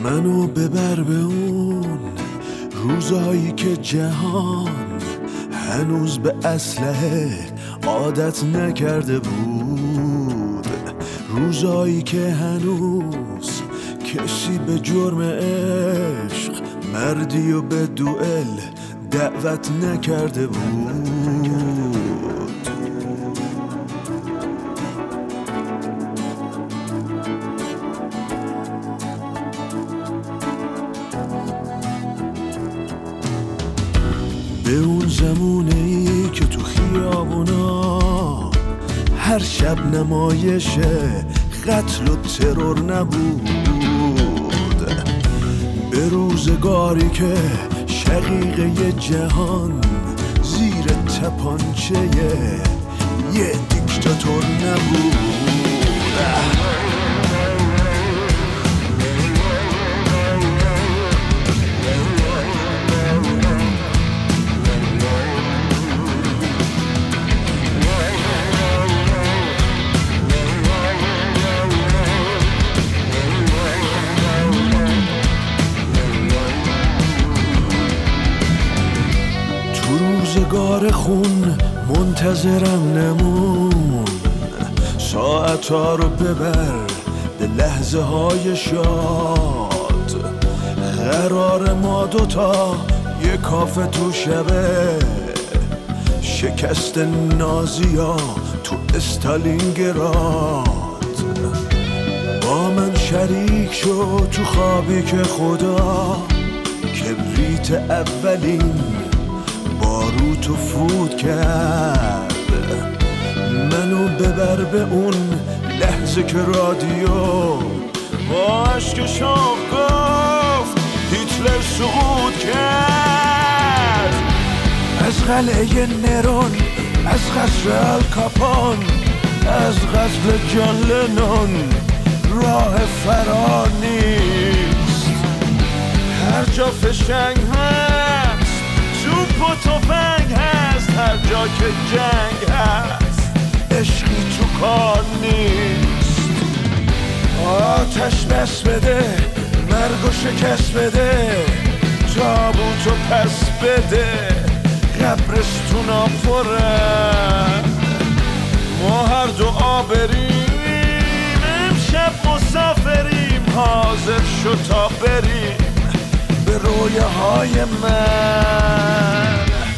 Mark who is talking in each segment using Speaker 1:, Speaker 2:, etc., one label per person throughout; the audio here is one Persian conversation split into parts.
Speaker 1: منو ببر به اون روزایی که جهان هنوز به اسلحه عادت نکرده بود، روزایی که هنوز کسی به جرم عشق مردی و به دوئل دعوت نکرده بود. به اون زمونه‌ای که تو خیابونا هر شب نمایش قتل و ترور نبود، به روزگاری که شقیقه جهان زیر تپانچه یه دیکتاتور نبود. روزگار خون منتظرم نمون، ساعتها رو ببر به لحظه های شاد. قرار ما دوتا یه کافه تو شبه، شکست نازیا تو استالینگراد. با من شریک شو تو خوابی که خدا کبریت اولین باروتو فوت کرد. منو ببر به اون لحظه که رادیو با عشق شاه گفت هیتلر سقوط کرد. از قلعه نرون، از قصر الکاپون، از قتل جان لنون راه فرار نیست. هر جا فشنگ هست توپ و تفنگ هست، هر جا که جنگ هست عشقی تو کار نیست. آتش بس بده، مرگ و شکست بده، تابوتو پس بده، قبرستونا پره. ما هر دو آبریم، امشب مسافریم، حاضر شو تا بریم به رویاهای من.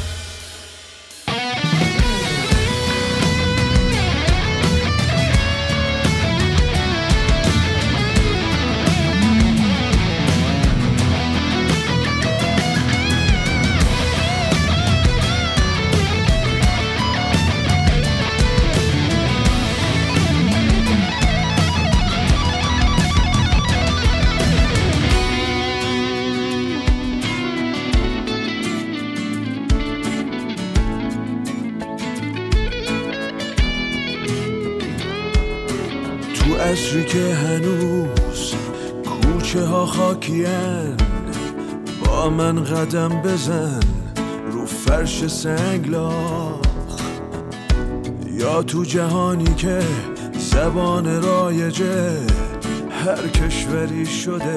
Speaker 1: تو عصری که هنوز کوچه ها خاکین، با من قدم بزن رو فرش سنگلاخ. یا تو جهانی که زبان رایجه هر کشوری شده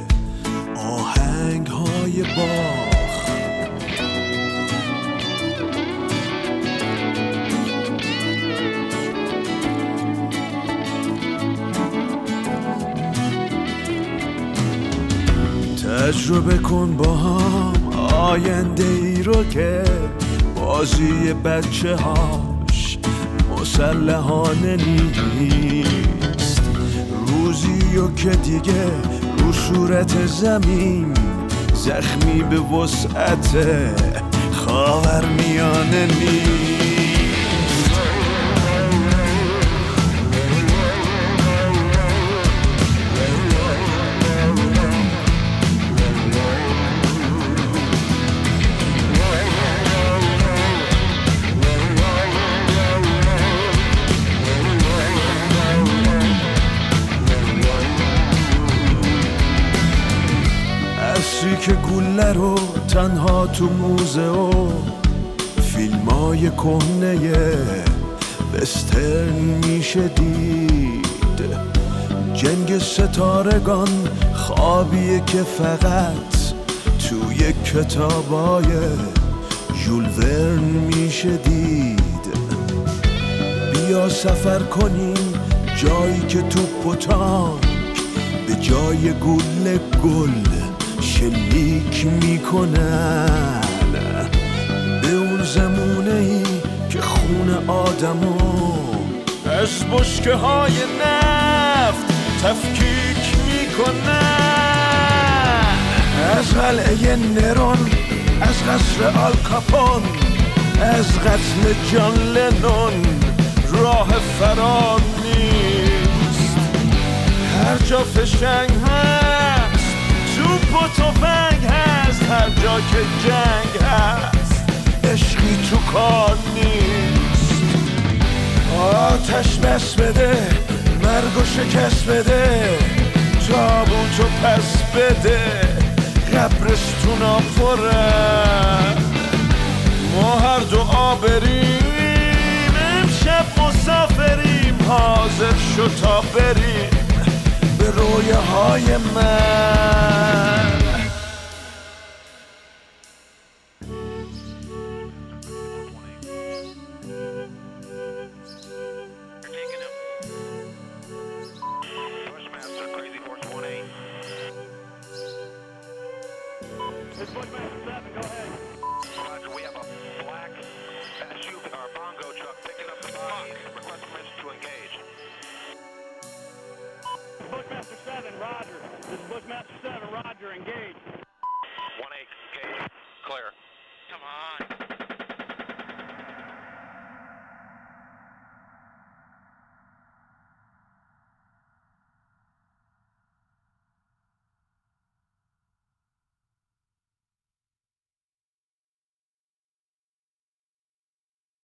Speaker 1: آهنگ های باخ. تجربه کن با هم آینده ای رو که بازی بچه هاش مسلحانه نیست. روزی و که دیگه رو صورت زمین زخمی به وسعت خاورمیانه نیست. عصری که گله رو تنها تو موزئوم فیلمای کهنه وسترن میشه دید. جنگ ستارگان خوابیه که فقط توی کتابای ژول ورن میشه دید. بیا سفر کنیم جایی که توپ و تانک به جای گل شلیک میکنن، به اون زمونه ای که خون آدمو از بشکه های نفت تفکیک میکنن. از قلعه نرون، از قصر آلکاپون، از قتل جان لنون راه فرار نیست. هر جا فشنگ هست توپ و تفنگ هست، هر جا که جنگ هست عشقی تو کار نیست. آتش بس بده، مرگ و شکست بده، تابوتو پس بده، قبرستونا پره. ما هر دعا بریم، امشب مسافریم، حاضر شو تا بریم به رویاهای من.
Speaker 2: This is Bushmaster 7, go ahead. Roger, we have a black SUV or bongo truck picking up the body. Request permission to engage. Bushmaster 7, Roger. This is Bushmaster 7, Roger, engage. 1-8, engage. Clear. Come on.